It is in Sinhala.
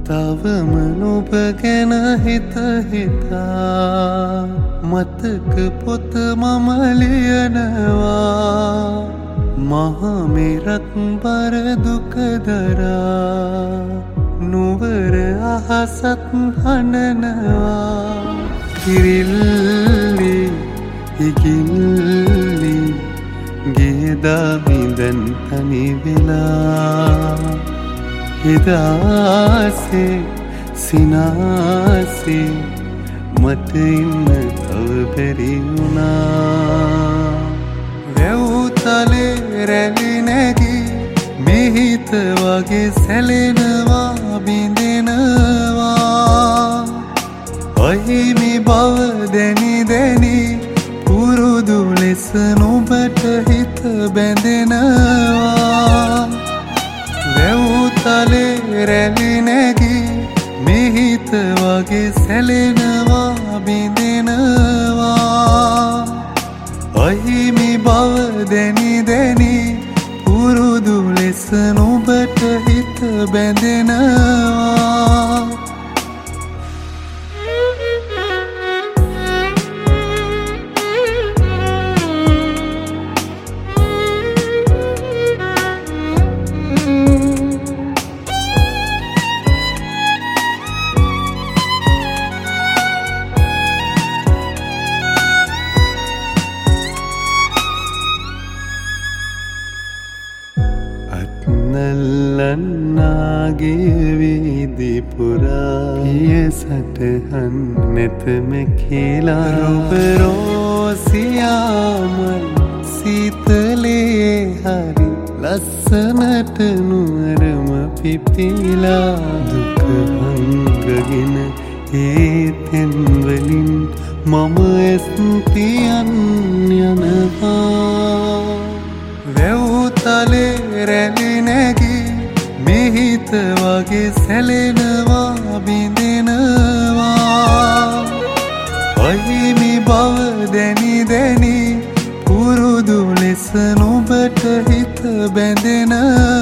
තවම නුඹ ගැන හිත හිතා මතක පොත මම ලියනවා මහා මෙරක් බර දුක දරා නුවර අහසත් හඬනවා කිරිල්ලි ඉකිල්ලි ගේදා බිඳන් තනි වෙලා එදාසේ සිනාසේ මට ඉන්න තව බැරි වුණා වැව්තලේ රැලි නැගී මෙහිත වගේ සැලෙනවා බිඳෙනවා අහිමි බව දැනි දැනි පුරුදු ලෙස නුඹට හිත බැඳෙනවා වැව්තලේ රැලි නැගී මෙහිත වගේ සැලෙනවා බිඳෙනවා අහිමි බව දැනි දැනි පුරුදු ලෙස නුඹට හිත බැඳෙනවා නල්ලන්නාගේ වීදි පුරා පිය සටහන් නැතම කියලා රොබ රෝසියාමල් සීතලේ හරි ලස්සනට නුවරම පිපිලා දුක හංගගෙන ඒ තෙන්වලින් මම ඇස් තියන් යනවා වැව්තලේ රැලි නැගී මෙහිත වගේ සැලෙනවා බිඳෙනවා අහිමි බව දැනි දැනි පුරුදු ලෙස නුඹට හිත බැඳෙනවා